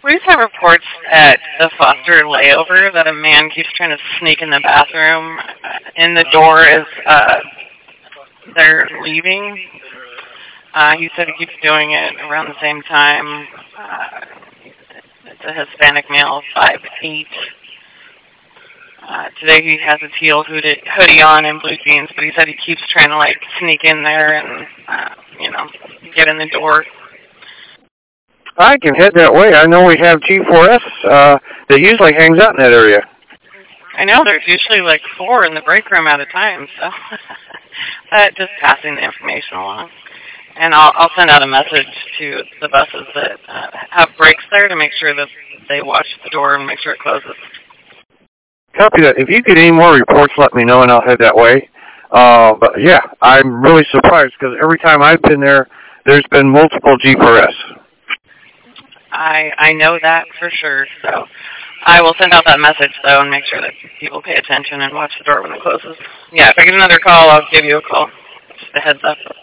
We just have reports at the Foster layover that a man keeps trying to sneak in the bathroom in the door as they're leaving. He said he keeps doing it around the same time. It's a Hispanic male, 5'8". Today he has a teal hoodie on and blue jeans, but he said he keeps trying to sneak in there and get in the door. I can head that way. I know we have G4S that usually hangs out in that area. I know there's usually 4 in the break room at a time, so just passing the information along. And I'll send out a message to the buses that have breaks there to make sure that they watch the door and make sure it closes. Copy that. If you get any more reports, let me know and I'll head that way. But yeah, I'm really surprised because every time I've been there, there's been multiple G4S. I know that for sure, so I will send out that message, though, and make sure that people pay attention and watch the door when it closes. Yeah, if I get another call, I'll give you a call. Just a heads up.